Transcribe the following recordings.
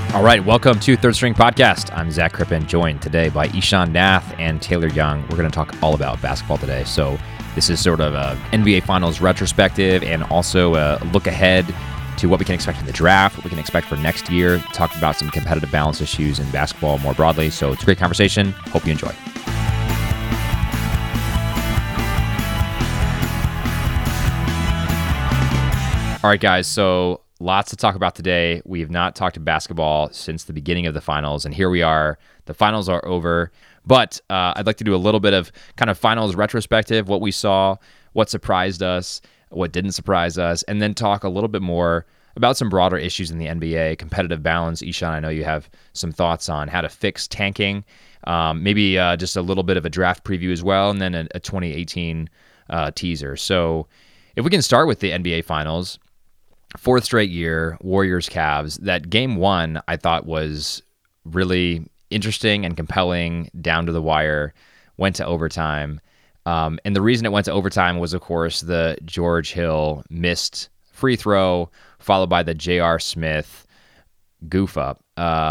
All right, welcome to Third String Podcast. I'm Zach Crippen, joined today by Ishan Nath and Taylor Young. We're going to talk all about basketball today. So this is sort of a NBA Finals retrospective and also a look ahead to what we can expect in the draft, what we can expect for next year, talk about some competitive balance issues in basketball more broadly. So it's a great conversation. Hope you enjoy. All right, guys, so lots to talk about today. We have not talked basketball since the beginning of the finals, and here we are. The finals are over, but I'd like to do a little bit of kind of finals retrospective, what we saw, what surprised us, what didn't surprise us, and then talk a little bit more about some broader issues in the NBA, competitive balance. Ishan, I know you have some thoughts on how to fix tanking, maybe just a little bit of a draft preview as well, and then a 2018 teaser. So if we can start with the NBA Finals, fourth straight year, Warriors-Cavs. That game one, I thought, was really interesting and compelling, down to the wire, went to overtime. And the reason it went to overtime was, of course, the George Hill missed free throw, followed by the J.R. Smith goof up.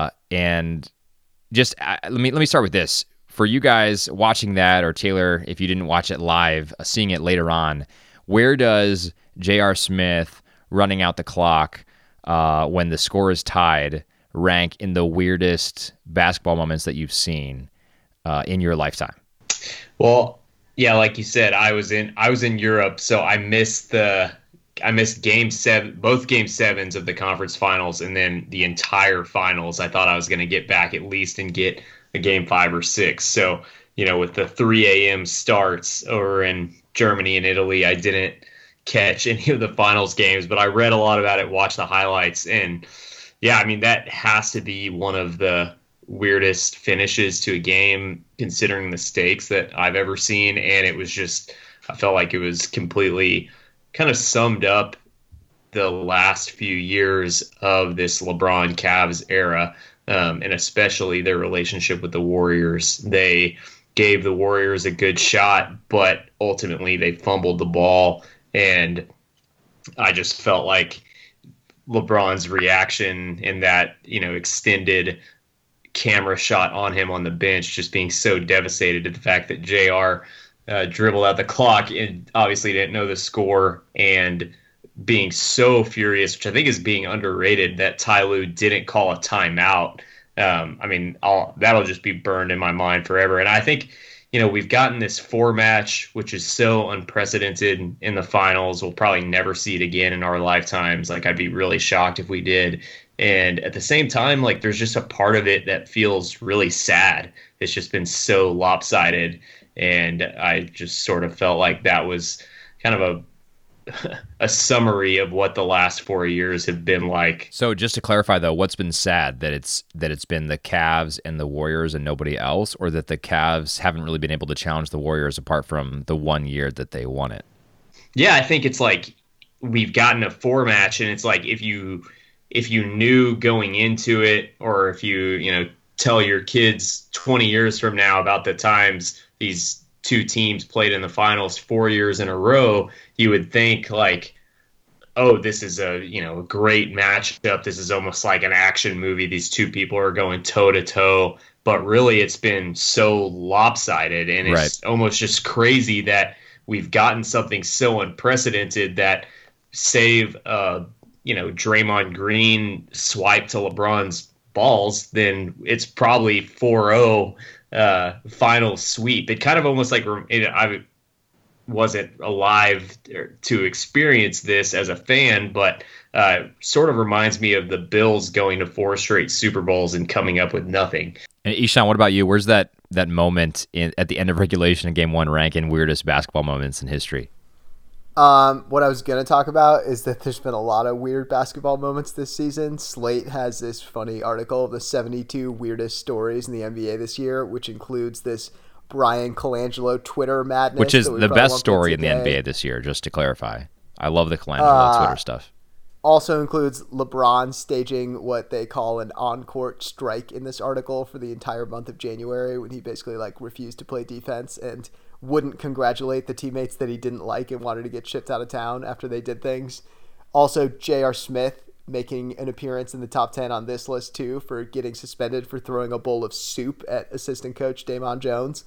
And just let me start with this. For you guys watching that, or Taylor, if you didn't watch it live, seeing it later on, where does J.R. Smith running out the clock when the score is tied rank in the weirdest basketball moments that you've seen in your lifetime? Well, yeah, like you said, I was in Europe, so I missed game 7, both game 7s of the conference finals, and then the entire finals. I thought I was going to get back at least and get a game 5 or 6. So, with the 3 a.m. starts over in Germany and Italy, I didn't catch any of the finals games, but I read a lot about it, watched the highlights, and yeah, I mean, that has to be one of the weirdest finishes to a game considering the stakes that I've ever seen. And it was just, I felt like it was completely kind of summed up the last few years of this LeBron Cavs era, and especially their relationship with the Warriors. They gave the Warriors a good shot, but ultimately they fumbled the ball. And I just felt like LeBron's reaction in that, extended camera shot on him on the bench, just being so devastated at the fact that JR dribbled out the clock and obviously didn't know the score, and being so furious, which I think is being underrated, that Ty Lue didn't call a timeout. That'll just be burned in my mind forever. And I think, we've gotten this 4-match, which is so unprecedented in the finals. We'll probably never see it again in our lifetimes. Like, I'd be really shocked if we did. And at the same time, like, there's just a part of it that feels really sad. It's just been so lopsided. And I just sort of felt like that was kind of a summary of what the last 4 years have been like. So just to clarify, though, what's been sad? That it's been the Cavs and the Warriors and nobody else, or that the Cavs haven't really been able to challenge the Warriors apart from the 1 year that they won it? Yeah, I think it's like we've gotten a 4-match, and it's like if you knew going into it, or if you tell your kids 20 years from now about the times these two teams played in the finals 4 years in a row, you would think like, oh, this is a great matchup. This is almost like an action movie. These two people are going toe to toe, but really it's been so lopsided, and it's almost just crazy that we've gotten something so unprecedented that, save Draymond Green swipe to LeBron's balls, then it's probably 4-0 final sweep. It kind of almost like, I wasn't alive to experience this as a fan, but sort of reminds me of the Bills going to 4 straight Super Bowls and coming up with nothing. And Ishan, what about you? Where's that moment at the end of regulation in Game 1 rank in weirdest basketball moments in history? What I was going to talk about is that there's been a lot of weird basketball moments this season. Slate has this funny article of the 72 weirdest stories in the NBA this year, which includes this Brian Colangelo Twitter madness. Which is the best story in the NBA this year, just to clarify. I love the Colangelo Twitter stuff. Also includes LeBron staging what they call an on-court strike in this article for the entire month of January, when he basically refused to play defense and wouldn't congratulate the teammates that he didn't like and wanted to get shipped out of town after they did things. Also, J.R. Smith making an appearance in the top 10 on this list too for getting suspended for throwing a bowl of soup at assistant coach Damon Jones.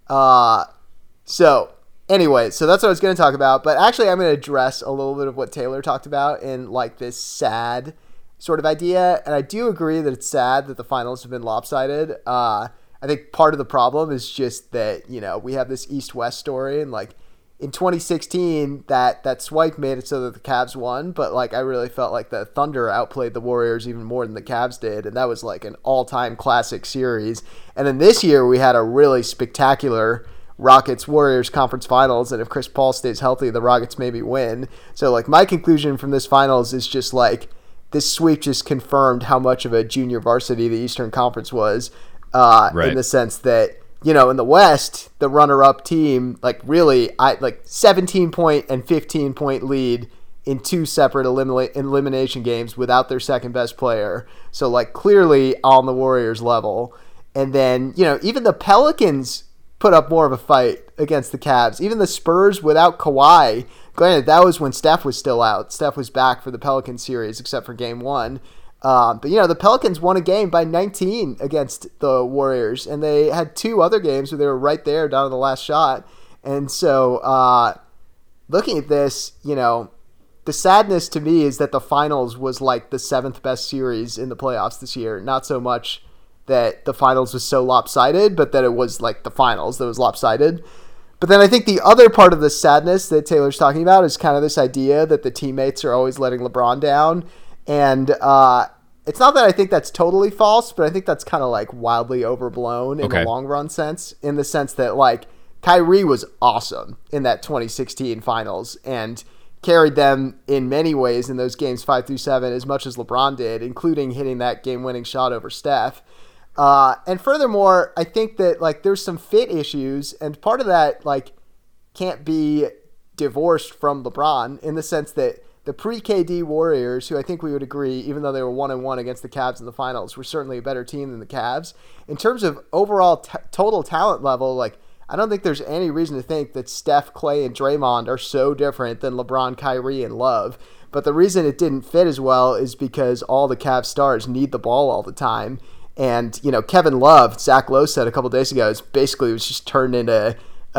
So anyway, so that's what I was going to talk about. But actually, I'm going to address a little bit of what Taylor talked about in like this sad sort of idea. And I do agree that it's sad that the finals have been lopsided. I think part of the problem is just that, you know, we have this East-West story, and like in 2016, that swipe made it so that the Cavs won, but like I really felt like the Thunder outplayed the Warriors even more than the Cavs did, and that was like an all-time classic series. And then this year we had a really spectacular Rockets-Warriors conference finals, and if Chris Paul stays healthy, the Rockets maybe win. So like my conclusion from this finals is just like this sweep just confirmed how much of a junior varsity the Eastern Conference was, in the sense that, you know, in the West, the runner-up team, like really, 17-point and 15-point lead in two separate elimination games without their second-best player. So, like, clearly on the Warriors level. And then, you know, even the Pelicans put up more of a fight against the Cavs. Even the Spurs without Kawhi, granted, that was when Steph was still out. Steph was back for the Pelicans series, except for Game 1. But, you know, the Pelicans won a game by 19 against the Warriors, and they had two other games where they were right there down to the last shot. And so looking at this, you know, the sadness to me is that the finals was like the seventh best series in the playoffs this year. Not so much that the finals was so lopsided, but that it was like the finals that was lopsided. But then I think the other part of the sadness that Taylor's talking about is kind of this idea that the teammates are always letting LeBron down. And it's not that I think that's totally false, but I think that's kind of like wildly overblown in the long run sense, in the sense that like Kyrie was awesome in that 2016 finals and carried them in many ways in those games 5 through 7 as much as LeBron did, including hitting that game-winning shot over Steph. And furthermore, I think that like there's some fit issues, and part of that like can't be divorced from LeBron, in the sense that the pre-KD Warriors, who I think we would agree, even though they were 1-1 against the Cavs in the finals, were certainly a better team than the Cavs. In terms of overall total talent level, like I don't think there's any reason to think that Steph, Clay, and Draymond are so different than LeBron, Kyrie, and Love. But the reason it didn't fit as well is because all the Cavs stars need the ball all the time. And, you know, Kevin Love, Zach Lowe said a couple days ago, was just turned into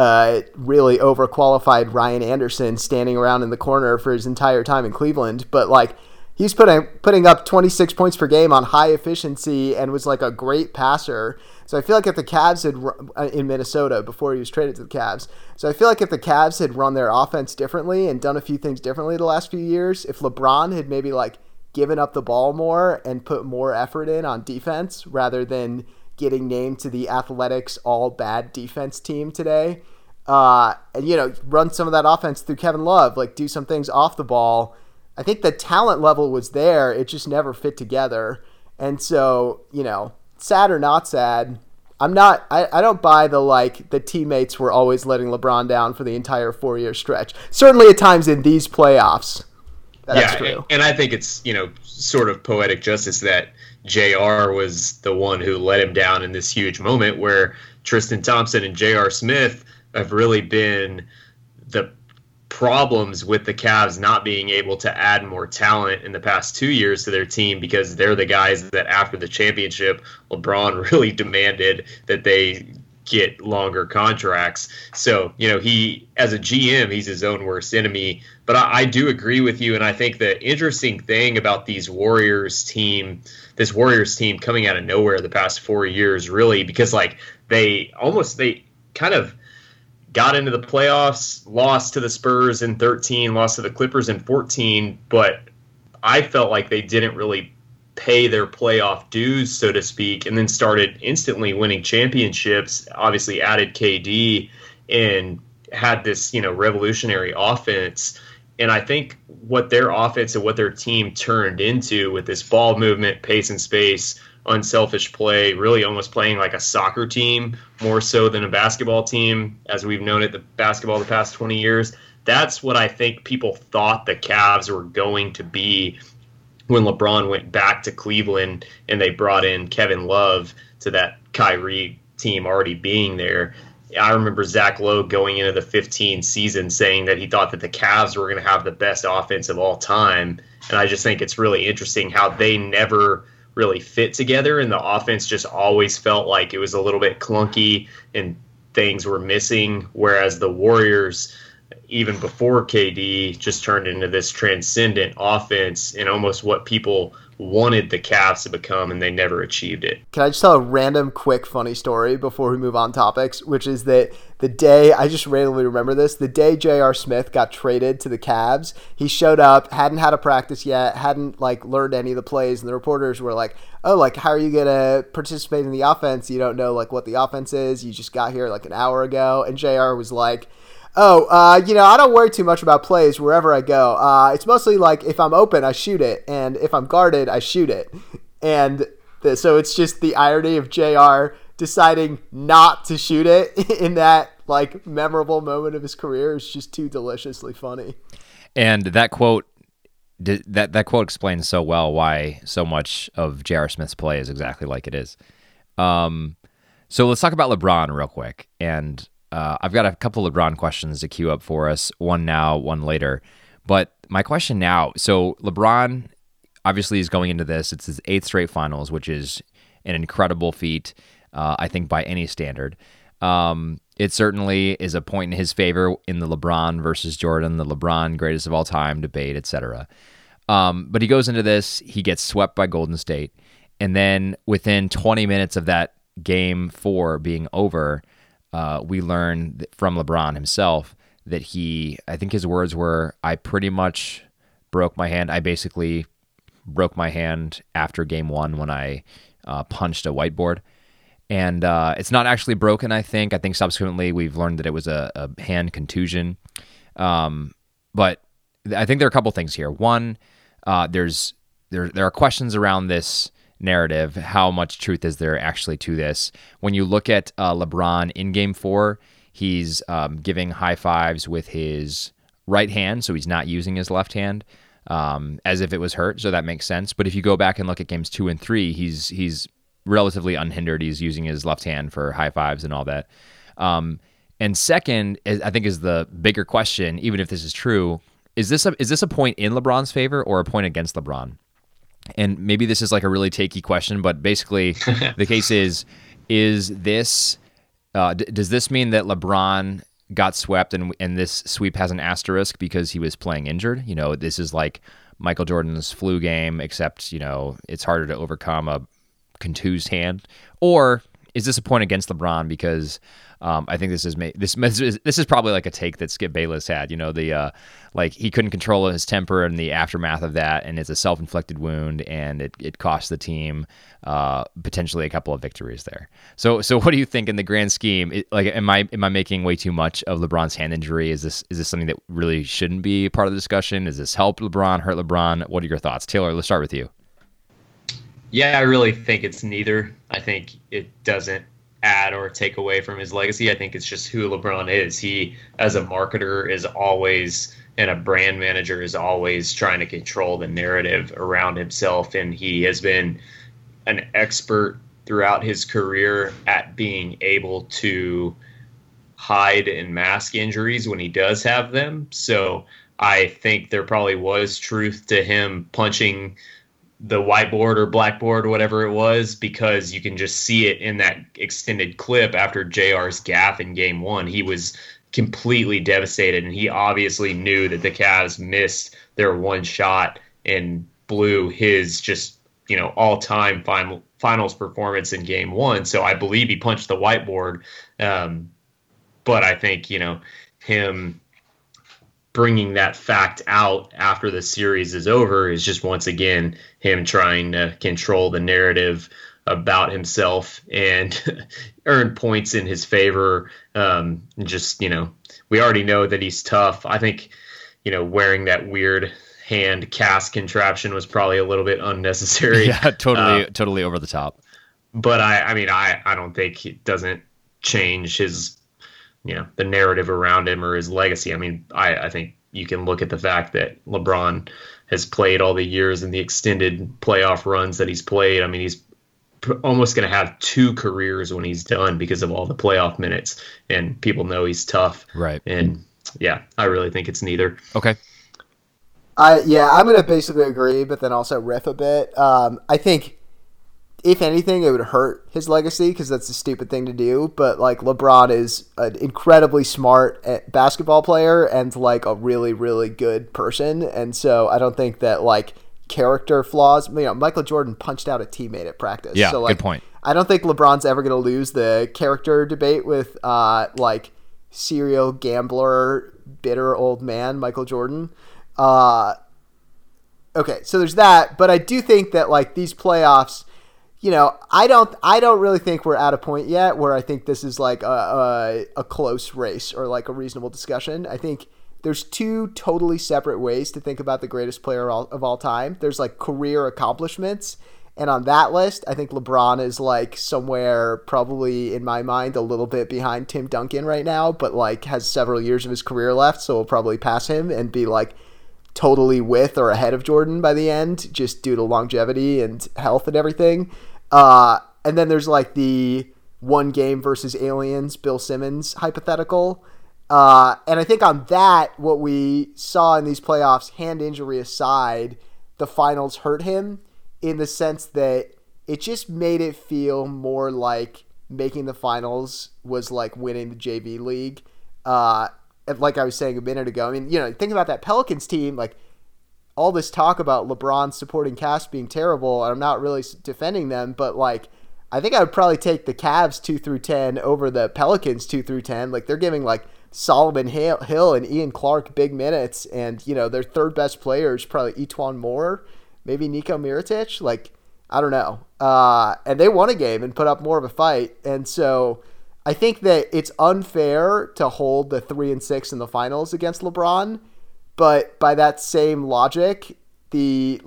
really overqualified Ryan Anderson standing around in the corner for his entire time in Cleveland. But like he's putting up 26 points per game on high efficiency and was like a great passer. So I feel like if the Cavs had in Minnesota before he was traded to the Cavs. So I feel like if the Cavs had run their offense differently and done a few things differently the last few years, if LeBron had maybe like given up the ball more and put more effort in on defense rather than getting named to the Athletics all bad defense team today, and, you know, run some of that offense through Kevin Love, like do some things off the ball. I think the talent level was there. It just never fit together. And so, you know, sad or not sad, I don't buy the teammates were always letting LeBron down for the entire 4-year stretch. Certainly at times in these playoffs. That's true. And I think it's, you know, sort of poetic justice that JR was the one who let him down in this huge moment, where Tristan Thompson and J.R. Smith have really been the problems with the Cavs not being able to add more talent in the past 2 years to their team, because they're the guys that after the championship, LeBron really demanded that they get longer contracts. So, you know, he, as a GM, he's his own worst enemy. But I do agree with you, and I think the interesting thing about this Warriors team coming out of nowhere the past 4 years, really, because like they kind of got into the playoffs, lost to the Spurs in 13, lost to the Clippers in 14, but I felt like they didn't really pay their playoff dues, so to speak, and then started instantly winning championships, obviously added KD and had this, you know, revolutionary offense. And I think what their offense and what their team turned into with this ball movement, pace and space, unselfish play, really almost playing like a soccer team more so than a basketball team, as we've known it, the basketball the past 20 years. That's what I think people thought the Cavs were going to be when LeBron went back to Cleveland and they brought in Kevin Love to that Kyrie team already being there. I remember Zach Lowe going into the 15 season saying that he thought that the Cavs were going to have the best offense of all time. And I just think it's really interesting how they never really fit together, and the offense just always felt like it was a little bit clunky and things were missing, whereas the Warriors, even before KD, just turned into this transcendent offense and almost what people wanted the Cavs to become, and they never achieved it. Can I just tell a random, quick, funny story before we move on topics, which is that the day, I just randomly remember this, the day J.R. Smith got traded to the Cavs, he showed up, hadn't had a practice yet, hadn't learned any of the plays, and the reporters were like, oh, how are you going to participate in the offense? You don't know what the offense is. You just got here an hour ago. And J.R. was like, I don't worry too much about plays wherever I go. It's mostly if I'm open, I shoot it. And if I'm guarded, I shoot it. And so it's just the irony of JR deciding not to shoot it in that memorable moment of his career is just too deliciously funny. And that quote, that quote explains so well why so much of J.R. Smith's play is exactly like it is. So let's talk about LeBron real quick. And I've got a couple of LeBron questions to queue up for us, one now, one later. But my question now, so LeBron obviously is going into this. It's his 8th straight finals, which is an incredible feat, I think, by any standard. It certainly is a point in his favor in the LeBron versus Jordan, the LeBron greatest of all time debate, etc. But he goes into this, he gets swept by Golden State. And then within 20 minutes of that game 4 being over, we learn from LeBron himself that I think his words were, I pretty much broke my hand. I basically broke my hand after game 1 when I punched a whiteboard. And it's not actually broken, I think. I think subsequently we've learned that it was a hand contusion. But I think there are a couple things here. One, there are questions around this narrative. How much truth is there actually to this? When you look at LeBron in Game 4, he's giving high fives with his right hand, so he's not using his left hand as if it was hurt, so that makes sense. But if you go back and look at Games 2 and 3, he's relatively unhindered. He's using his left hand for high fives and all that. And second, I think is the bigger question, even if this is true, is this a point in LeBron's favor or a point against LeBron? And maybe this is a really takey question, but basically the case is this, does this mean that LeBron got swept and this sweep has an asterisk because he was playing injured? This is like Michael Jordan's flu game, except, it's harder to overcome a contused hand. Or is this a point against LeBron because I think this is probably a take that Skip Bayless had. He couldn't control his temper in the aftermath of that, and it's a self-inflicted wound, and it cost the team potentially a couple of victories there. So what do you think in the grand scheme? Am I making way too much of LeBron's hand injury? Is this something that really shouldn't be part of the discussion? Does this help LeBron, hurt LeBron? What are your thoughts, Taylor? Let's start with you. Yeah, I really think it's neither. I think it doesn't add or take away from his legacy. I think it's just who LeBron is. He, as a marketer, is always, and a brand manager, is always trying to control the narrative around himself. And he has been an expert throughout his career at being able to hide and mask injuries when he does have them. So I think there probably was truth to him punching the whiteboard or blackboard or whatever it was, because you can just see it in that extended clip after JR's gaffe in Game 1. He was completely devastated, and he obviously knew that the Cavs missed their one shot and blew his just, all-time finals performance in Game 1. So I believe he punched the whiteboard. But I think, him bringing that fact out after the series is over is just, once again, him trying to control the narrative about himself and earn points in his favor. We already know that he's tough. I think, wearing that weird hand cast contraption was probably a little bit unnecessary. Yeah, totally over the top. But I don't think it doesn't change his, the narrative around him or his legacy. I think you can look at the fact that LeBron has played all the years in the extended playoff runs that he's played. He's almost going to have 2 careers when he's done because of all the playoff minutes, and people know he's tough. Right. And yeah, I really think it's neither. Okay. I'm going to basically agree, but then also riff a bit. I think, if anything, it would hurt his legacy because that's a stupid thing to do. But like LeBron is an incredibly smart basketball player and like a really, really good person. And so I don't think that like character flaws, Michael Jordan punched out a teammate at practice. Yeah, so, like, good point. I don't think LeBron's ever going to lose the character debate with like serial gambler, bitter old man Michael Jordan. Okay, so there's that. But I do think that like these playoffs, I don't really think we're at a point yet where I think this is like a close race or like a reasonable discussion. I think there's two totally separate ways to think about the greatest player of all time. There's like career accomplishments. And on that list, I think LeBron is like somewhere probably in my mind a little bit behind Tim Duncan right now, but like has several years of his career left. So we'll probably pass him and be like totally with or ahead of Jordan by the end, just due to longevity and health and everything. And then there's like the one game versus aliens, Bill Simmons hypothetical. And I think on that, what we saw in these playoffs, hand injury aside, the finals hurt him in the sense that it just made it feel more like making the finals was like winning the JV league. And like I was saying a minute ago, I mean, think about that Pelicans team, like all this talk about LeBron's supporting cast being terrible, and I'm not really defending them, but like I think I would probably take the Cavs 2 through 10 over the Pelicans 2 through 10. Like they're giving like Solomon Hill and Ian Clark big minutes, and their third best player is probably Etuan Moore, maybe Nico Mirotic. Like I don't know, and they won a game and put up more of a fight, and so I think that it's unfair to hold the 3 and 6 in the finals against LeBron. But by that same logic, the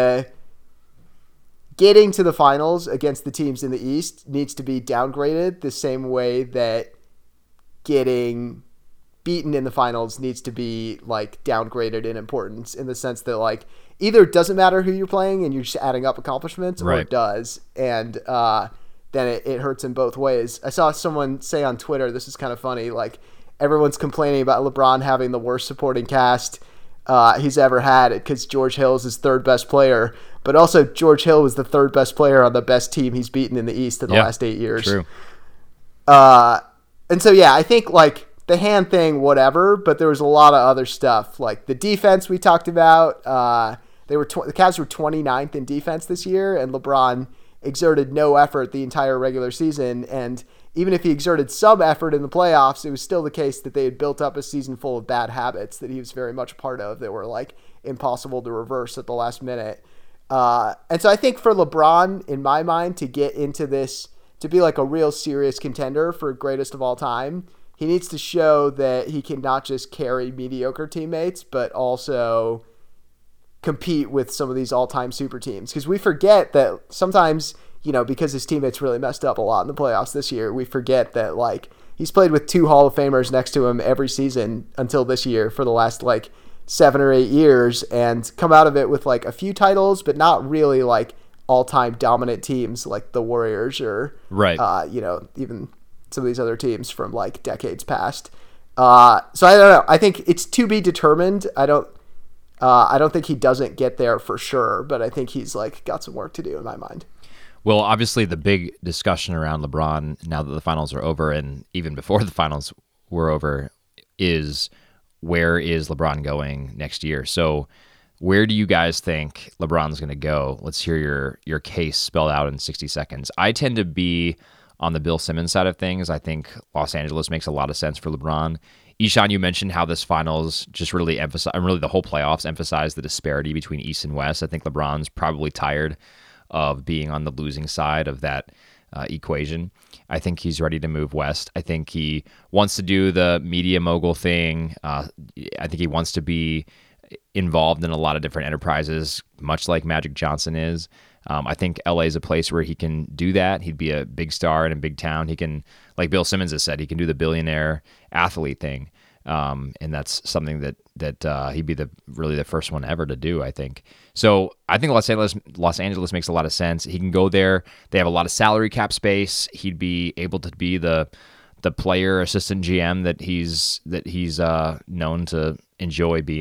getting to the finals against the teams in the East needs to be downgraded the same way that getting beaten in the finals needs to be like downgraded in importance, in the sense that like either it doesn't matter who you're playing and you're just adding up accomplishments, or it does. And then it hurts in both ways. I saw someone say on Twitter, this is kind of funny, like everyone's complaining about LeBron having the worst supporting cast he's ever had because George Hill is his third best player, but also George Hill was the third best player on the best team he's beaten in the East in the last 8 years. True. And so, yeah, I think like the hand thing, whatever, but there was a lot of other stuff. Like the defense we talked about, the Cavs were 29th in defense this year, and LeBron exerted no effort the entire regular season, and even if he exerted some effort in the playoffs, it was still the case that they had built up a season full of bad habits that he was very much a part of that were like impossible to reverse at the last minute. And so I think for LeBron, in my mind, to get into this, to be like a real serious contender for greatest of all time, he needs to show that he can not just carry mediocre teammates, but also compete with some of these all-time super teams. Because we forget that sometimes, because his teammates really messed up a lot in the playoffs this year, we forget that like he's played with 2 Hall of Famers next to him every season until this year for the last like 7 or 8 years, and come out of it with like a few titles, but not really like all-time dominant teams like the Warriors or even some of these other teams from like decades past. So I don't know. I think it's to be determined. I don't think he doesn't get there for sure, but I think he's like got some work to do in my mind. Well, obviously the big discussion around LeBron now that the finals are over, and even before the finals were over, is where is LeBron going next year? So where do you guys think LeBron's going to go? Let's hear your case spelled out in 60 seconds. I tend to be on the Bill Simmons side of things. I think Los Angeles makes a lot of sense for LeBron. Ishan, you mentioned how this finals just really the whole playoffs emphasize the disparity between East and West. I think LeBron's probably tired of being on the losing side of that equation. I think he's ready to move west. I think he wants to do the media mogul thing. I think he wants to be involved in a lot of different enterprises, much like Magic Johnson is. I think LA is a place where he can do that. He'd be a big star in a big town. He can, like Bill Simmons has said, he can do the billionaire athlete thing. And that's something that he'd be really the first one ever to do, I think. So I think Los Angeles makes a lot of sense. He can go there. They have a lot of salary cap space. He'd be able to be the player assistant GM that he's known to enjoy being.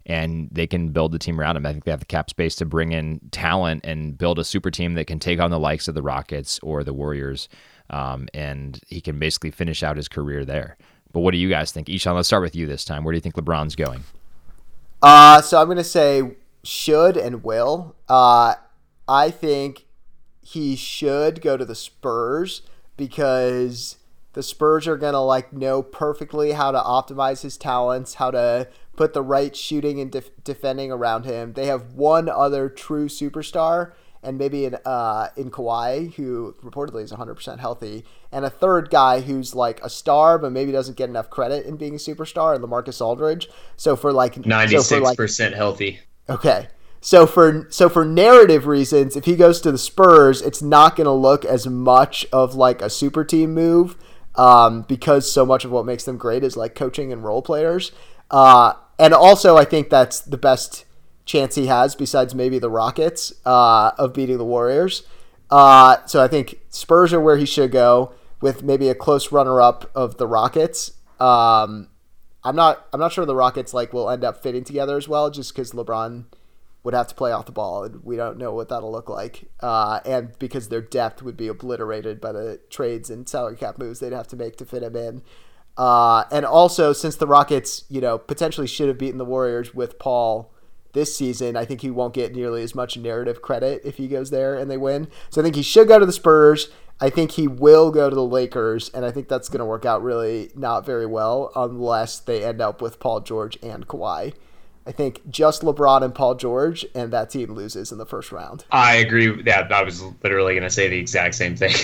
and they can build the team around him. I think they have the cap space to bring in talent and build a super team that can take on the likes of the Rockets or the Warriors, and he can basically finish out his career there. But what do you guys think? Ishan, let's start with you this time. Where do you think LeBron's going? So I'm going to say should and will. I think he should go to the Spurs because the Spurs are going to know perfectly how to optimize his talents, how to put the right shooting and defending around him. They have one other true superstar, and maybe in Kawhi, who reportedly is 100% healthy, and a third guy who's a star, but maybe doesn't get enough credit in being a superstar, and LaMarcus Aldridge. So for 96% healthy. Okay. So for narrative reasons, if he goes to the Spurs, it's not going to look as much of a super team move, because so much of what makes them great is coaching and role players. And also I think that's the best chance he has, besides maybe the Rockets, of beating the Warriors. So I think Spurs are where he should go, with maybe a close runner-up of the Rockets. I'm not sure the Rockets will end up fitting together as well, just because LeBron would have to play off the ball, and we don't know what that'll look like. And because their depth would be obliterated by the trades and salary cap moves they'd have to make to fit him in. And also, since the Rockets, potentially should have beaten the Warriors with Paul this season, I think he won't get nearly as much narrative credit if he goes there and they win. So I think he should go to the Spurs. I think he will go to the Lakers, and I think that's going to work out really not very well unless they end up with Paul George and Kawhi. I think just LeBron and Paul George, and that team loses in the first round. I agree with that. I was literally going to say the exact same thing.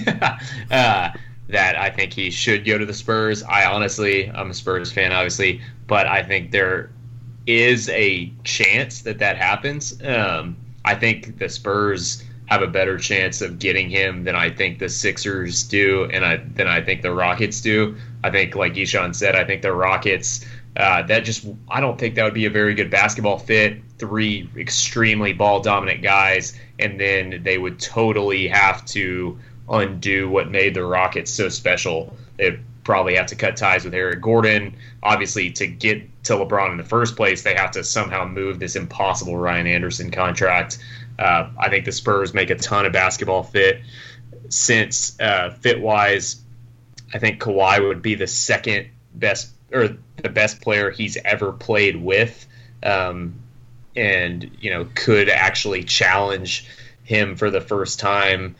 That I think he should go to the Spurs. I'm a Spurs fan, obviously, but I think there is a chance that happens. I think the Spurs have a better chance of getting him than I think the Sixers do, and than I think the Rockets do. I think, like Ishan said, I think the Rockets, I don't think that would be a very good basketball fit. 3 extremely ball-dominant guys, and then they would totally have to undo what made the Rockets so special. They'd probably have to cut ties with Eric Gordon. Obviously, to get to LeBron in the first place, they have to somehow move this impossible Ryan Anderson contract. I think the Spurs make a ton of basketball fit. Since fit-wise, I think Kawhi would be the second best, or the best player he's ever played with, and could actually challenge him for the first time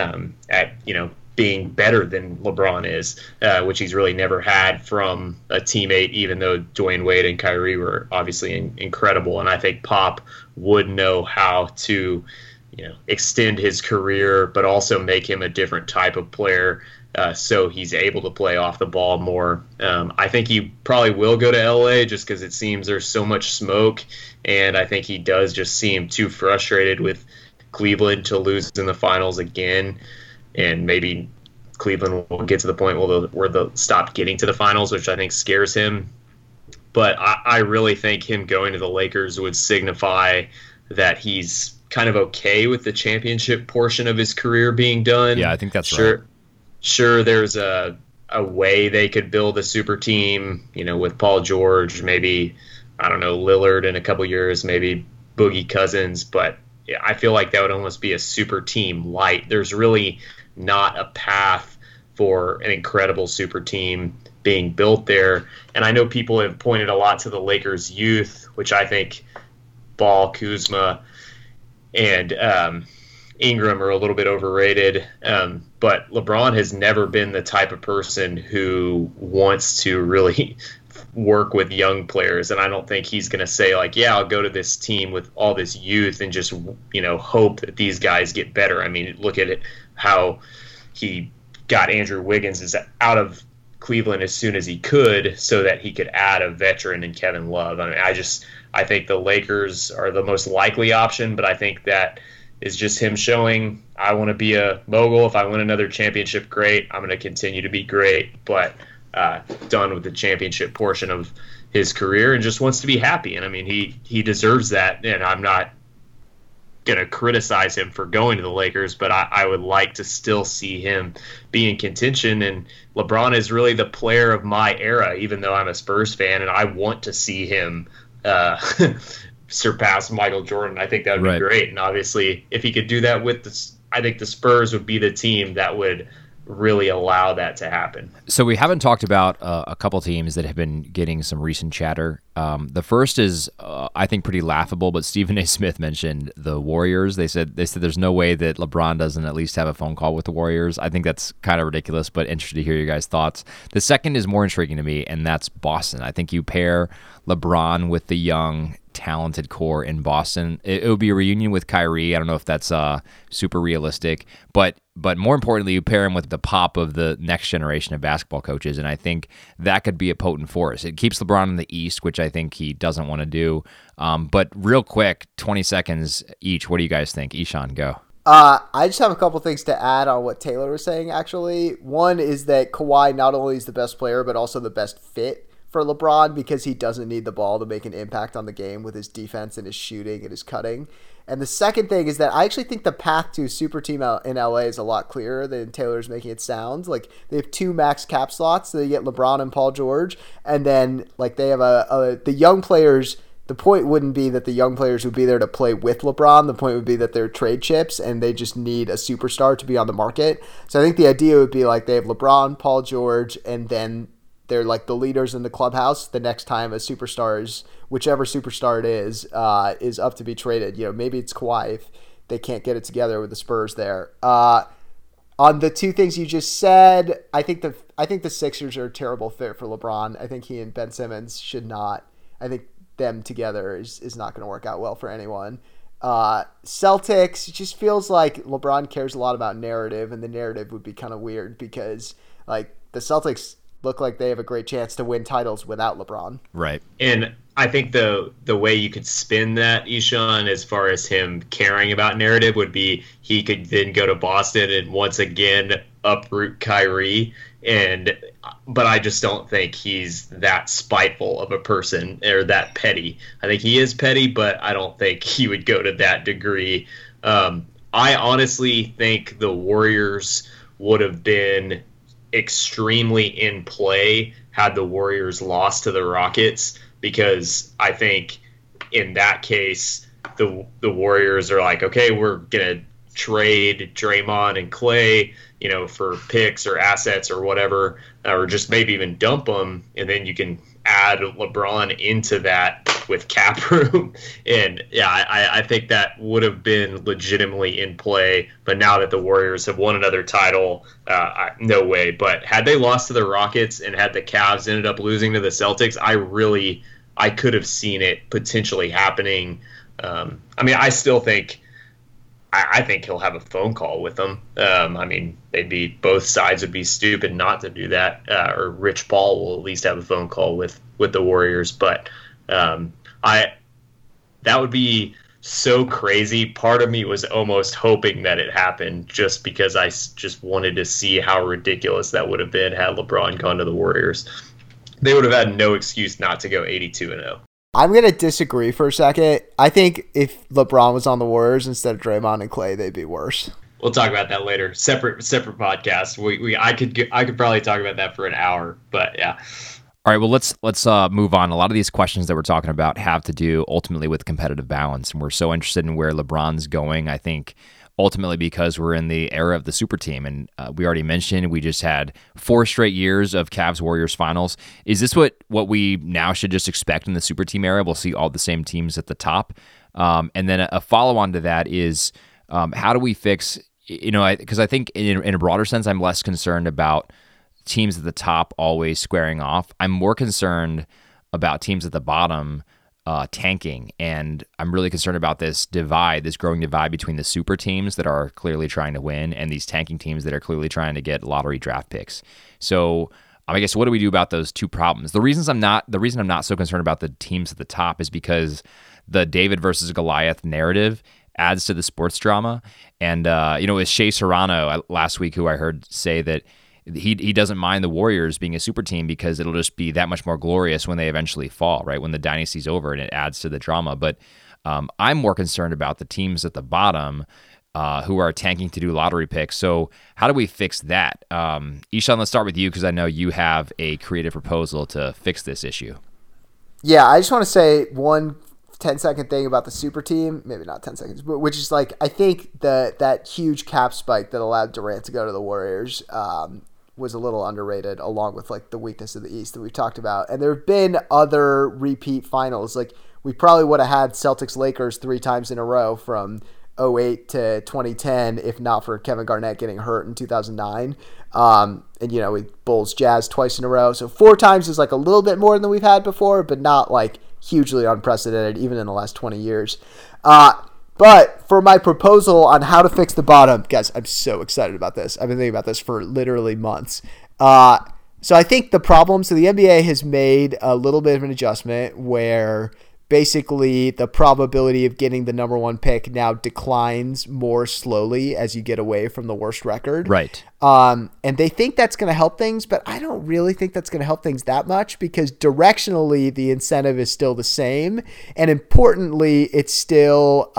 at being better than LeBron is, which he's really never had from a teammate, even though Dwayne Wade and Kyrie were obviously incredible. And I think Pop would know how to, extend his career, but also make him a different type of player, so he's able to play off the ball more. I think he probably will go to LA just because it seems there's so much smoke, and I think he does just seem too frustrated with Cleveland to lose in the finals again, and maybe Cleveland will get to the point where they'll stop getting to the finals, which I think scares him. But I really think him going to the Lakers would signify that he's kind of okay with the championship portion of his career being done. Yeah, I think that's right. Sure, there's a way they could build a super team, with Paul George, maybe, I don't know, Lillard in a couple years, maybe Boogie Cousins, but I feel like that would almost be a super team light. There's really not a path for an incredible super team being built there. And I know people have pointed a lot to the Lakers' youth, which I think Ball, Kuzma, and Ingram are a little bit overrated. But LeBron has never been the type of person who wants to really work with young players, and I don't think he's going to say I'll go to this team with all this youth and just hope that these guys get better. I mean, look at it, how he got Andrew Wiggins out of Cleveland as soon as he could so that he could add a veteran in Kevin Love. I mean, I think the Lakers are the most likely option, but I think that is just him showing, I want to be a mogul. If I win another championship, great. I'm going to continue to be great, but done with the championship portion of his career and just wants to be happy. And I mean, he deserves that, and I'm not going to criticize him for going to the Lakers, but I would like to still see him be in contention. And LeBron is really the player of my era, even though I'm a Spurs fan, and I want to see him surpass Michael Jordan. I think that would be great. And obviously, if he could do that with I think the Spurs would be the team that would really allow that to happen. So we haven't talked about a couple teams that have been getting some recent chatter. The first is, I think, pretty laughable, but Stephen A. Smith mentioned the Warriors. They said there's no way that LeBron doesn't at least have a phone call with the Warriors. I think that's kind of ridiculous, but interested to hear your guys' thoughts. The second is more intriguing to me, and that's Boston. I think you pair LeBron with the young, talented core in Boston. It would be a reunion with Kyrie. I don't know if that's super realistic, but more importantly, you pair him with the pop of the next generation of basketball coaches, and I think that could be a potent force. It keeps LeBron in the East, which I think he doesn't want to do. But real quick, 20 seconds each, what do you guys think? Ishan, go. I just have a couple things to add on what Taylor was saying, actually. One is that Kawhi not only is the best player, but also the best fit for LeBron because he doesn't need the ball to make an impact on the game with his defense and his shooting and his cutting. And the second thing is that I actually think the path to a super team in LA is a lot clearer than Taylor's making it sound. Like, they have 2 max cap slots. So they get LeBron and Paul George. And then, like, they have the young players. The point wouldn't be that the young players would be there to play with LeBron. The point would be that they're trade chips and they just need a superstar to be on the market. So I think the idea would be like they have LeBron, Paul George, and then they're like the leaders in the clubhouse the next time a superstar is, whichever superstar it is up to be traded. You know, maybe it's Kawhi if they can't get it together with the Spurs there. On the 2 things you just said, I think the Sixers are a terrible fit for LeBron. I think he and Ben Simmons should not. I think them together is not going to work out well for anyone. Celtics, it just feels like LeBron cares a lot about narrative, and the narrative would be kind of weird because like the Celtics look like they have a great chance to win titles without LeBron. Right. And I think the way you could spin that, Ishan, as far as him caring about narrative, would be he could then go to Boston and once again uproot Kyrie. But I just don't think he's that spiteful of a person or that petty. I think he is petty, but I don't think he would go to that degree. I honestly think the Warriors would have been extremely in play had the Warriors lost to the Rockets, because I think in that case the Warriors are like, okay, we're gonna trade Draymond and Clay, for picks or assets or whatever, or just maybe even dump them, and then you can add LeBron into that with cap room. And yeah, I think that would have been legitimately in play. But now that the Warriors have won another title, no way. But had they lost to the Rockets and had the Cavs ended up losing to the Celtics, I could have seen it potentially happening. I still think, I think he'll have a phone call with them. Both sides would be stupid not to do that. Or Rich Paul will at least have a phone call with the Warriors. But that would be so crazy. Part of me was almost hoping that it happened just because I just wanted to see how ridiculous that would have been had LeBron gone to the Warriors. They would have had no excuse not to go 82-0. I'm going to disagree for a second. I think if LeBron was on the Warriors instead of Draymond and Clay, they'd be worse. We'll talk about that later. Separate podcast. I could probably talk about that for an hour, but yeah. All right, well, let's move on. A lot of these questions that we're talking about have to do ultimately with competitive balance, and we're so interested in where LeBron's going, I think, ultimately because we're in the era of the super team. And we already mentioned we just had 4 straight years of Cavs-Warriors finals. Is this what we now should just expect in the super team era? We'll see all the same teams at the top. And then a follow-on to that is how do we fix, because I think in a broader sense, I'm less concerned about teams at the top always squaring off. I'm more concerned about teams at the bottom tanking, and I'm really concerned about this growing divide between the super teams that are clearly trying to win and these tanking teams that are clearly trying to get lottery draft picks. So I guess what do we do about those two problems? The reason I'm not so concerned about the teams at the top is because the David versus Goliath narrative adds to the sports drama. And it was Shea Serrano last week who I heard say that he doesn't mind the Warriors being a super team because it'll just be that much more glorious when they eventually fall, right? When the dynasty's over, and it adds to the drama. But I'm more concerned about the teams at the bottom who are tanking to do lottery picks. So how do we fix that? Ishan, let's start with you because I know you have a creative proposal to fix this issue. Yeah, I just want to say one 10-second thing about the super team, maybe not 10 seconds, but which is like, I think that huge cap spike that allowed Durant to go to the Warriors was a little underrated, along with like the weakness of the East that we've talked about. And there have been other repeat finals. Like we probably would have had Celtics Lakers 3 times in a row from 2008 to 2010 if not for Kevin Garnett getting hurt in 2009. And we Bulls Jazz twice in a row. So 4 times is like a little bit more than we've had before, but not like hugely unprecedented even in the last 20 years. But for my proposal on how to fix the bottom, guys, I'm so excited about this. I've been thinking about this for literally months. So I think the problem, so the NBA has made a little bit of an adjustment where basically the probability of getting the number 1 pick now declines more slowly as you get away from the worst record. Right. And they think that's going to help things, but I don't really think that's going to help things that much because directionally the incentive is still the same. And importantly, it's still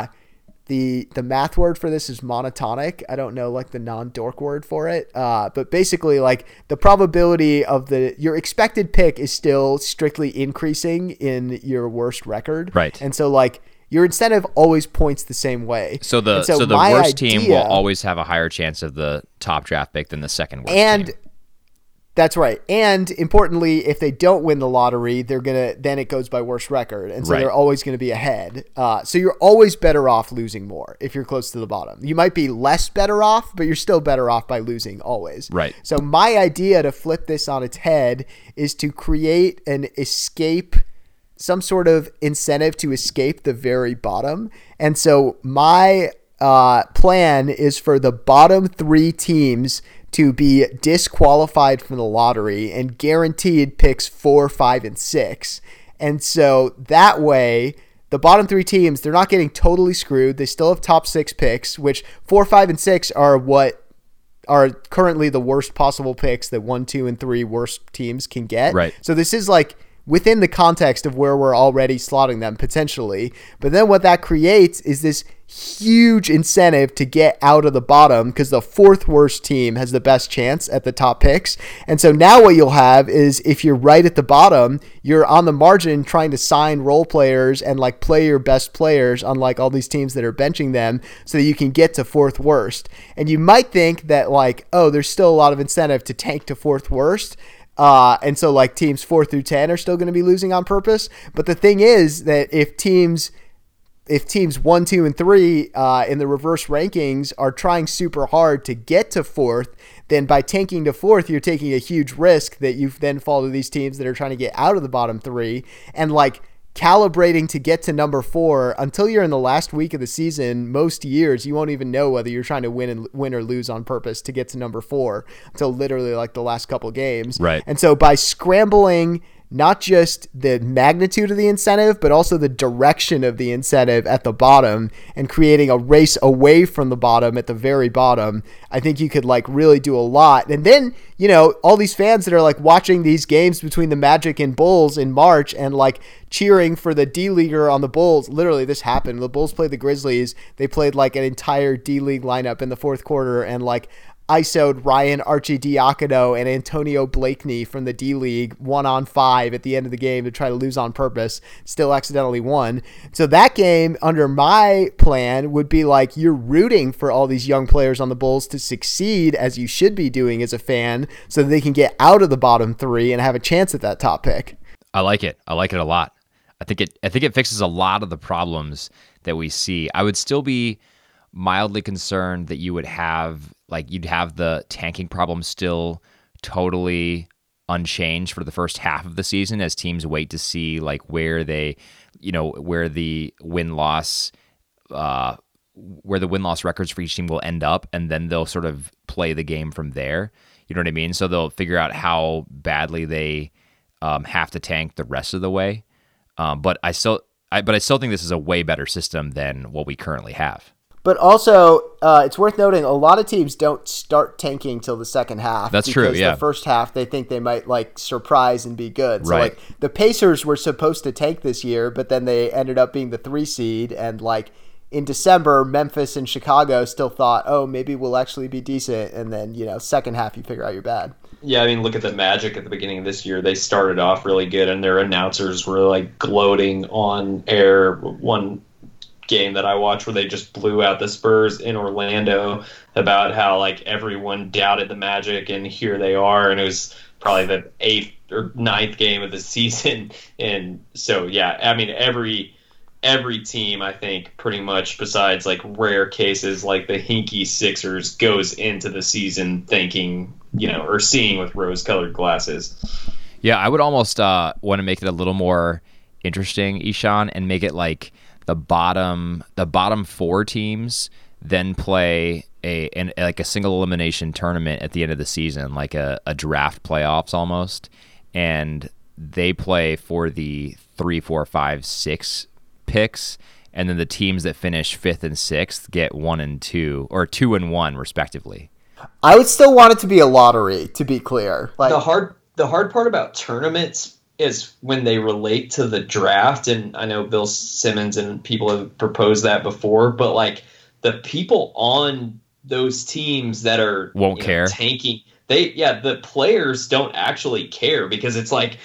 the math word for this is monotonic. I don't know like the non-dork word for it. But basically like the probability of your expected pick is still strictly increasing in your worst record. Right. And so like your incentive always points the same way. So the worst team will always have a higher chance of the top draft pick than the second worst team. That's right. And importantly, if they don't win the lottery, then it goes by worst record. And so they're always going to be ahead. So you're always better off losing more if you're close to the bottom. You might be less better off, but you're still better off by losing always. Right. So my idea to flip this on its head is to create an escape, some sort of incentive to escape the very bottom. And so my plan is for the bottom 3 teams to be disqualified from the lottery and guaranteed picks 4, 5, and 6. And so that way, the bottom 3 teams, they're not getting totally screwed. They still have top 6 picks, which 4, 5, and 6 are what are currently the worst possible picks that 1, 2, and 3 worst teams can get. Right. So this is like within the context of where we're already slotting them potentially. But then what that creates is this huge incentive to get out of the bottom because the 4th worst team has the best chance at the top picks. And so now what you'll have is if you're right at the bottom, you're on the margin trying to sign role players and like play your best players, unlike all these teams that are benching them, so that you can get to 4th worst. And you might think that like, oh, there's still a lot of incentive to tank to 4th worst. And so like teams 4 through 10 are still going to be losing on purpose. But the thing is that if teams 1, 2, and 3 in the reverse rankings are trying super hard to get to 4th, then by tanking to 4th, you're taking a huge risk that you then fall to these teams that are trying to get out of the bottom 3 and like calibrating to get to number 4 until you're in the last week of the season. Most years you won't even know whether you're trying to win or lose on purpose to get to number 4 until literally like the last couple games. Right. And so by scrambling not just the magnitude of the incentive, but also the direction of the incentive at the bottom and creating a race away from the bottom at the very bottom, I think you could like really do a lot. And then, all these fans that are like watching these games between the Magic and Bulls in March and like cheering for the D-Leaguer on the Bulls. Literally, this happened. The Bulls played the Grizzlies. They played like an entire D-League lineup in the 4th quarter and like ISO'd Ryan Arcidiacono and Antonio Blakeney from the D-League 1-on-5 at the end of the game to try to lose on purpose, still accidentally won. So that game under my plan would be like you're rooting for all these young players on the Bulls to succeed as you should be doing as a fan so that they can get out of the bottom 3 and have a chance at that top pick. I like it. I like it a lot. I think it fixes a lot of the problems that we see. I would still be mildly concerned that you'd have the tanking problem still totally unchanged for the first half of the season as teams wait to see like where the win-loss records for each team will end up, and then they'll sort of play the game from there. You know what I mean? So they'll figure out how badly they have to tank the rest of the way. But I still think this is a way better system than what we currently have. But also, it's worth noting a lot of teams don't start tanking till the second half. That's true, yeah. The first half, they think they might like surprise and be good. So right. like the Pacers were supposed to tank this year, but then they ended up being the 3 seed and like in December, Memphis and Chicago still thought, oh, maybe we'll actually be decent. And then, second half, you figure out you're bad. Yeah, I mean, look at the Magic at the beginning of this year. They started off really good, and their announcers were like gloating on air. One game that I watched where they just blew out the Spurs in Orlando about how like everyone doubted the Magic, and here they are, and it was probably the 8th or 9th game of the season. And so, yeah, I mean, every team, I think, pretty much besides like rare cases like the hinky Sixers, goes into the season thinking, or seeing with rose-colored glasses. Yeah, I would almost want to make it a little more interesting, Ishan, and make it like the bottom 4 teams then play a single elimination tournament at the end of the season, like a draft playoffs almost, and they play for the 3, 4, 5, 6 picks, and then the teams that finish 5th and 6th get 1 and 2 or 2 and 1 respectively. I would still want it to be a lottery, to be clear. Like the hard part about tournaments is when they relate to the draft, and I know Bill Simmons and people have proposed that before, but like the people on those teams that are won't care tanking, the players don't actually care because it's like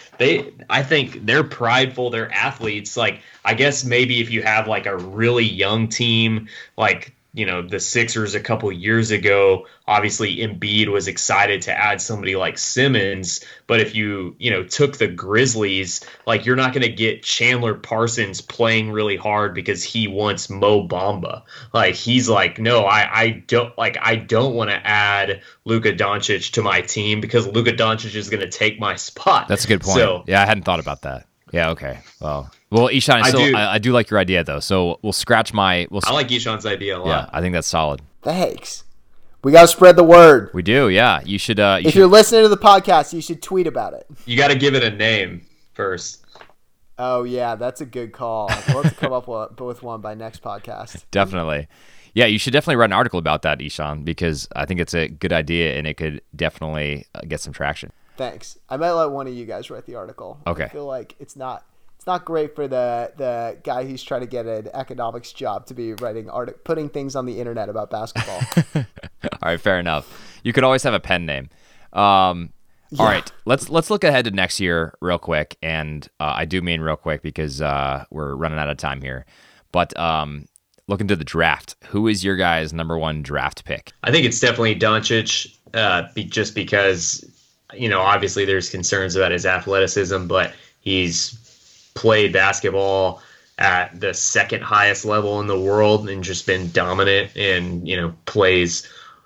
I think they're prideful, they're athletes. Like, I guess maybe if you have like a really young team, like, the Sixers a couple years ago, obviously Embiid was excited to add somebody like Simmons. But if you took the Grizzlies, like, you're not going to get Chandler Parsons playing really hard because he wants Mo Bamba. Like, he's like, no, I don't want to add Luka Doncic to my team because Luka Doncic is going to take my spot. That's a good point. So, yeah, I hadn't thought about that. Yeah, okay. Well, Ishan, I do like your idea, though. So we'll scratch my... I like Ishan's idea a lot. Yeah, I think that's solid. Thanks. We got to spread the word. We do, yeah. You should... if you're listening to the podcast, you should tweet about it. You got to give it a name first. Oh, yeah, that's a good call. We'll have to come up with one by next podcast. Definitely. Yeah, you should definitely write an article about that, Ishan, because I think it's a good idea, and it could definitely get some traction. Thanks. I might let one of you guys write the article. Okay. I feel like it's not great for the guy who's trying to get an economics job to be putting things on the internet about basketball. All right, fair enough. You could always have a pen name. All right, let's look ahead to next year real quick, and I do mean real quick because we're running out of time here. But looking to the draft, who is your guys' number 1 draft pick? I think it's definitely Doncic, just because obviously there's concerns about his athleticism, but he's played basketball at the second highest level in the world and just been dominant and, plays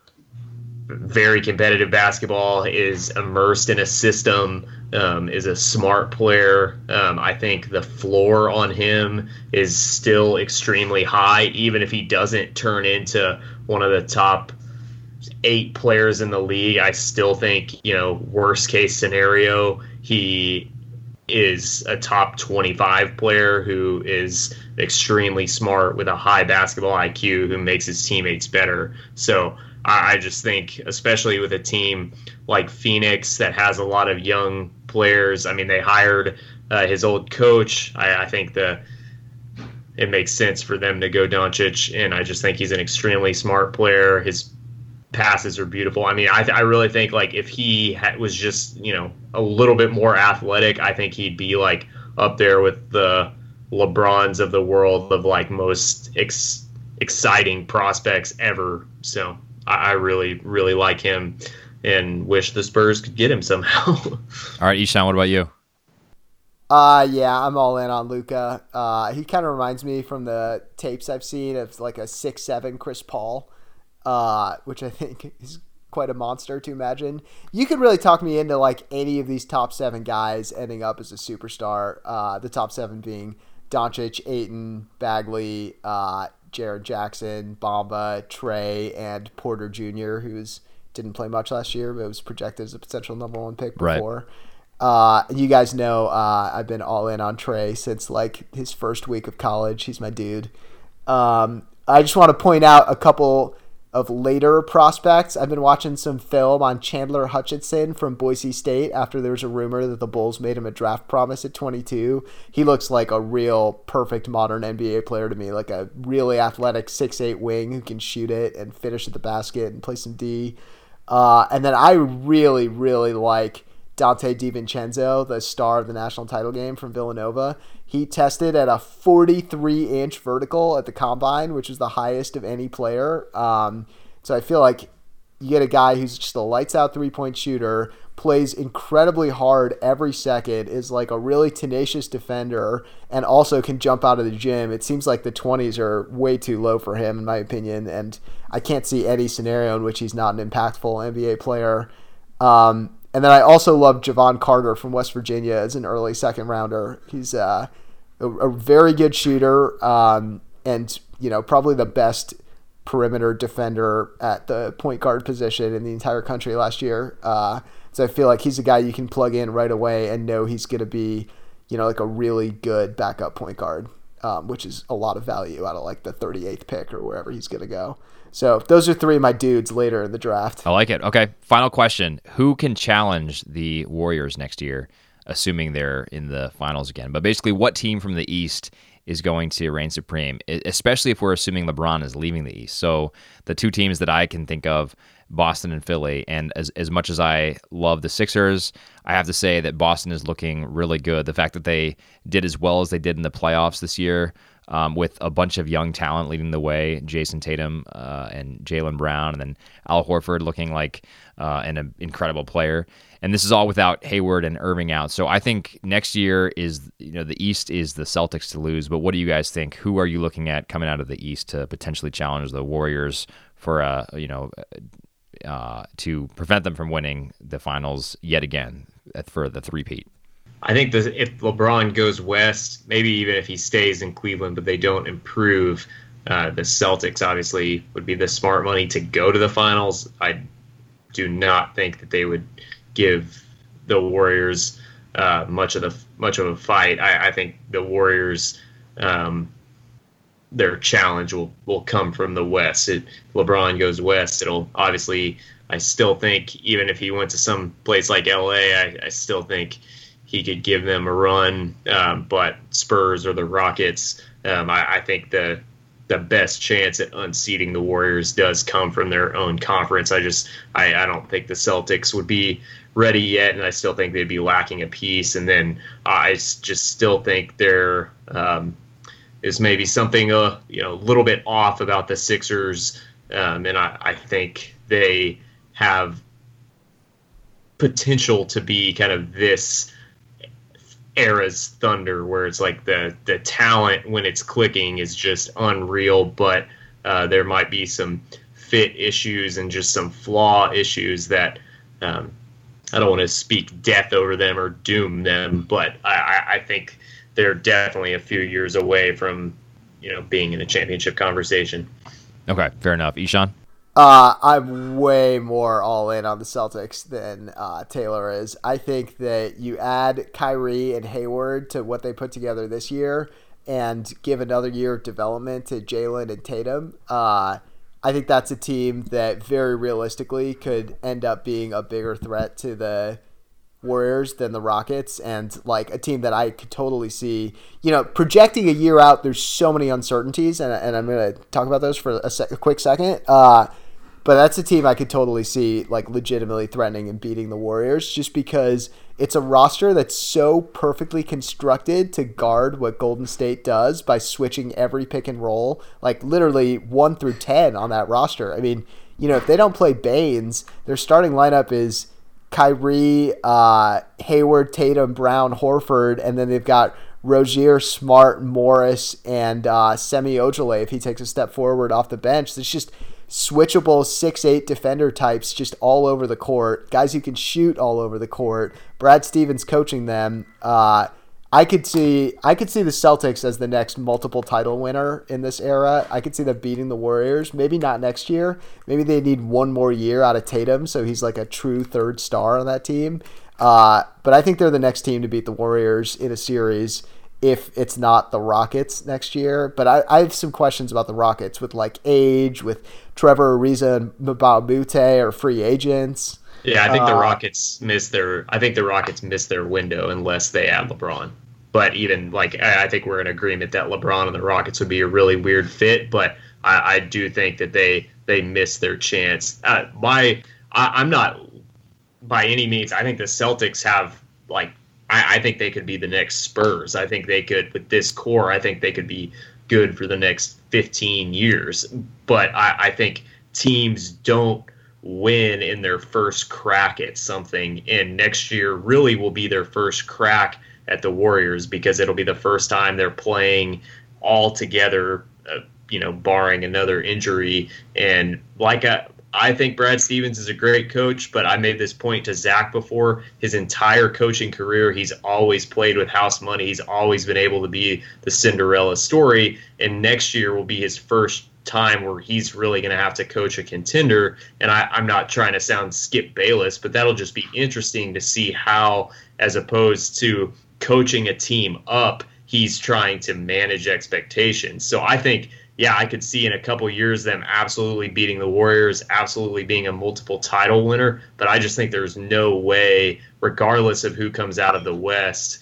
very competitive basketball, is immersed in a system, is a smart player. I think the floor on him is still extremely high, even if he doesn't turn into one of the top 8 players in the league. I still think, worst case scenario, he is a top 25 player who is extremely smart with a high basketball IQ who makes his teammates better. So I just think, especially with a team like Phoenix that has a lot of young players, I mean, they hired his old coach. I think it makes sense for them to go Doncic, and I just think he's an extremely smart player. His passes are beautiful. I mean, I really think like if he was just a little bit more athletic, I think he'd be like up there with the LeBrons of the world of like most exciting prospects ever. So I really, really like him and wish the Spurs could get him somehow. All right, Ishan, what about you? Yeah, I'm all in on Luka. He kind of reminds me from the tapes I've seen of like a 6'7" Chris Paul. Which I think is quite a monster to imagine. You could really talk me into like any of these top 7 guys ending up as a superstar. The top 7 being Doncic, Ayton, Bagley, Jaren Jackson, Bamba, Trey, and Porter Jr., who's didn't play much last year, but was projected as a potential number 1 pick before. Right. You guys know I've been all in on Trey since like his first week of college. He's my dude. I just want to point out a couple of later prospects, I've been watching some film on Chandler Hutchinson from Boise State after there was a rumor that the Bulls made him a draft promise at 22. He looks like a real perfect modern NBA player to me, like a really athletic 6'8" wing who can shoot it and finish at the basket and play some D. And then I really, really like Dante DiVincenzo, the star of the national title game from Villanova. He tested at a 43-inch vertical at the combine, which is the highest of any player. So I feel like you get a guy who's just a lights-out three-point shooter, plays incredibly hard every second, is like a really tenacious defender, and also can jump out of the gym. It seems like the 20s are way too low for him, in my opinion, and I can't see any scenario in which he's not an impactful NBA player. And then I also love Javon Carter from West Virginia as an early second rounder. He's a very good shooter, and probably the best perimeter defender at the point guard position in the entire country last year. So I feel like he's a guy you can plug in right away and know he's going to be, like a really good backup point guard, which is a lot of value out of like the 38th pick or wherever he's going to go. So those are three of my dudes later in the draft. I like it. Okay, final question. Who can challenge the Warriors next year, assuming they're in the finals again? But basically, what team from the East is going to reign supreme, especially if we're assuming LeBron is leaving the East? So the two teams that I can think of, Boston and Philly. And as much as I love the Sixers, I have to say that Boston is looking really good. The fact that they did as well as they did in the playoffs this year, with a bunch of young talent leading the way, Jason Tatum and Jaylen Brown, and then Al Horford looking like an incredible player. And this is all without Hayward and Irving out. So I think next year is, the East is the Celtics to lose. But what do you guys think? Who are you looking at coming out of the East to potentially challenge the Warriors for, to prevent them from winning the finals yet again for the three-peat? I think if LeBron goes west, maybe even if he stays in Cleveland, but they don't improve, the Celtics obviously would be the smart money to go to the finals. I do not think that they would give the Warriors much of a fight. I think the Warriors, their challenge will come from the West. If LeBron goes west, it'll obviously. I still think even if he went to some place like LA, I still think he could give them a run, but Spurs or the Rockets, I think the best chance at unseating the Warriors does come from their own conference. I don't think the Celtics would be ready yet, and I still think they'd be lacking a piece. And then I just still think there is maybe something a little bit off about the Sixers, and I think they have potential to be kind of this era's Thunder, where it's like the talent when it's clicking is just unreal, but there might be some fit issues and just some flaw issues that I don't want to speak death over them or doom them, but I think they're definitely a few years away from being in a championship conversation. Okay, fair enough. Ishan? I'm way more all in on the Celtics than Taylor is. I think that you add Kyrie and Hayward to what they put together this year and give another year of development to Jaylen and Tatum. I think that's a team that very realistically could end up being a bigger threat to the Warriors than the Rockets, and like a team that I could totally see, projecting a year out. There's so many uncertainties, and I'm going to talk about those for a quick second. But that's a team I could totally see like legitimately threatening and beating the Warriors, just because it's a roster that's so perfectly constructed to guard what Golden State does by switching every pick and roll, like literally 1 through 10 on that roster. I mean, if they don't play Baines, their starting lineup is Kyrie, Hayward, Tatum, Brown, Horford, and then they've got Rozier, Smart, Morris, and Semi Ojeleye if he takes a step forward off the bench. It's just switchable 6'8" defender types just all over the court, guys who can shoot all over the court. Brad Stevens coaching them. I could see the Celtics as the next multiple title winner in this era. I could see them beating the Warriors. Maybe not next year. Maybe they need one more year out of Tatum, so he's like a true third star on that team. But I think they're the next team to beat the Warriors in a series if it's not the Rockets next year. But I have some questions about the Rockets with like age, with Trevor Ariza and Mbah Moute or free agents. Yeah, I think the Rockets miss their window unless they add LeBron. But even like I think we're in agreement that LeBron and the Rockets would be a really weird fit. But I do think that they miss their chance. I'm not by any means. I think the Celtics have like. I think they could be the next Spurs. I think they could, with this core, I think they could be good for the next 15 years. But I think teams don't win in their first crack at something. And next year really will be their first crack at the Warriors because it'll be the first time they're playing all together, barring another injury. And I think Brad Stevens is a great coach, but I made this point to Zach before. His entire coaching career, he's always played with house money. He's always been able to be the Cinderella story. And next year will be his first time where he's really going to have to coach a contender. And I'm not trying to sound Skip Bayless, but that'll just be interesting to see how, as opposed to coaching a team up, he's trying to manage expectations. So I think, I could see in a couple years them absolutely beating the Warriors, absolutely being a multiple title winner. But I just think there's no way, regardless of who comes out of the West,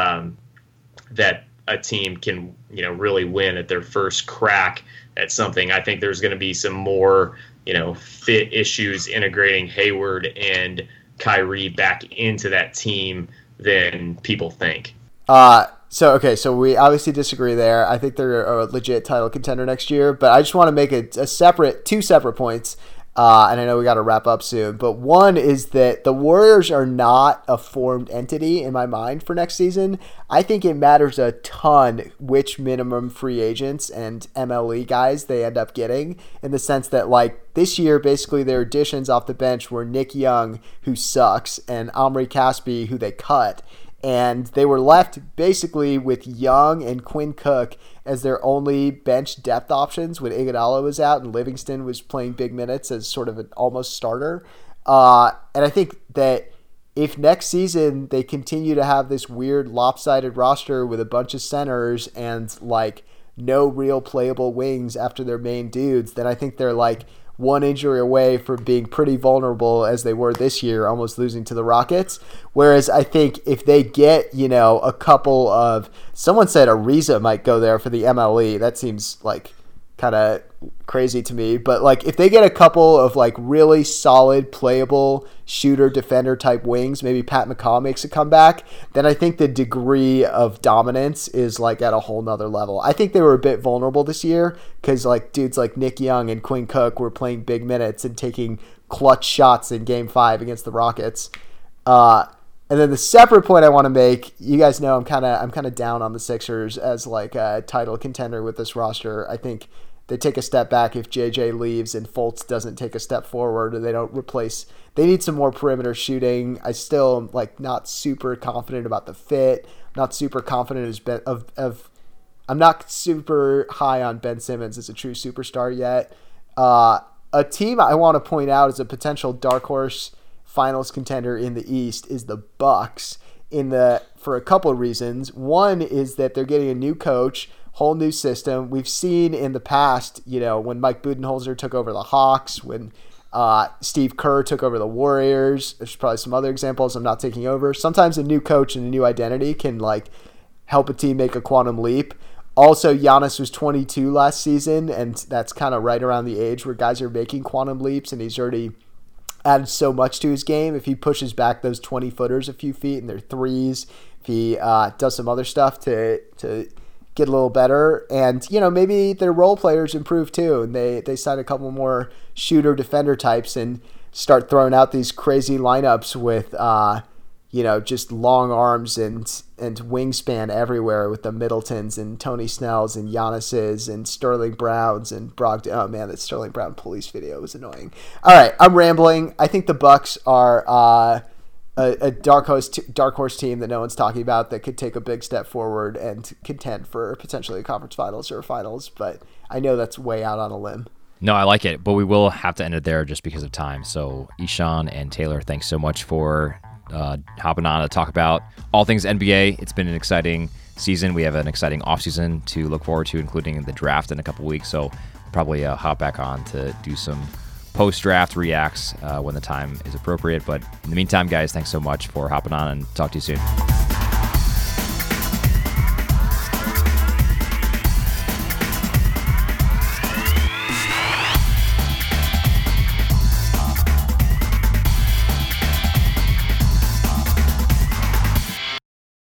that a team can, really win at their first crack at something. I think there's going to be some more, fit issues integrating Hayward and Kyrie back into that team than people think. So we obviously disagree there. I think they're a legit title contender next year, but I just want to make two separate points, and I know we got to wrap up soon. But one is that the Warriors are not a formed entity in my mind for next season. I think it matters a ton which minimum free agents and MLE guys they end up getting, in the sense that like this year, basically their additions off the bench were Nick Young, who sucks, and Omri Caspi, who they cut. And they were left basically with Young and Quinn Cook as their only bench depth options when Iguodala was out and Livingston was playing big minutes as sort of an almost starter. And I think that if next season they continue to have this weird lopsided roster with a bunch of centers and like no real playable wings after their main dudes, then I think they're like one injury away from being pretty vulnerable as they were this year, almost losing to the Rockets. Whereas I think if they get, a couple of, someone said Ariza might go there for the MLE. That seems like kind of crazy to me. But like if they get a couple of like really solid playable shooter defender type wings, maybe Pat McCaw makes a comeback, then I think the degree of dominance is like at a whole nother level. I think they were a bit vulnerable this year because like dudes like Nick Young and Quinn Cook were playing big minutes and taking clutch shots in Game 5 against the Rockets. And then the separate point I want to make, you guys know I'm kind of down on the Sixers as like a title contender with this roster. I think they take a step back if JJ leaves and Fultz doesn't take a step forward, and they don't replace. They need some more perimeter shooting. I still am like not super confident about the fit. Not super confident I'm not super high on Ben Simmons as a true superstar yet. A team I want to point out as a potential dark horse finals contender in the East is the Bucks for a couple of reasons. One is that they're getting a new coach, whole new system. We've seen in the past, when Mike Budenholzer took over the Hawks, when Steve Kerr took over the Warriors. There's probably some other examples I'm not taking over. Sometimes a new coach and a new identity can like help a team make a quantum leap. Also, Giannis was 22 last season, and that's kind of right around the age where guys are making quantum leaps, and he's already added so much to his game. If he pushes back those 20-footers a few feet and their threes, if he does some other stuff to get a little better, and maybe their role players improve too, and they sign a couple more shooter defender types and start throwing out these crazy lineups with just long arms and wingspan everywhere with the Middletons and Tony Snells and Giannis's and Sterling Browns and Brogdon. Oh man, that Sterling Brown police video was annoying. All right, I'm rambling. I think the Bucks are a dark horse team that no one's talking about that could take a big step forward and contend for potentially a conference finals or a finals, but I know that's way out on a limb. No, I like it, but we will have to end it there just because of time. So Ishan and Taylor, thanks so much for hopping on to talk about all things NBA. It's been an exciting season. We have an exciting offseason to look forward to, including the draft in a couple weeks. So probably hop back on to do some post-draft reacts when the time is appropriate. But in the meantime, guys, thanks so much for hopping on, and talk to you soon.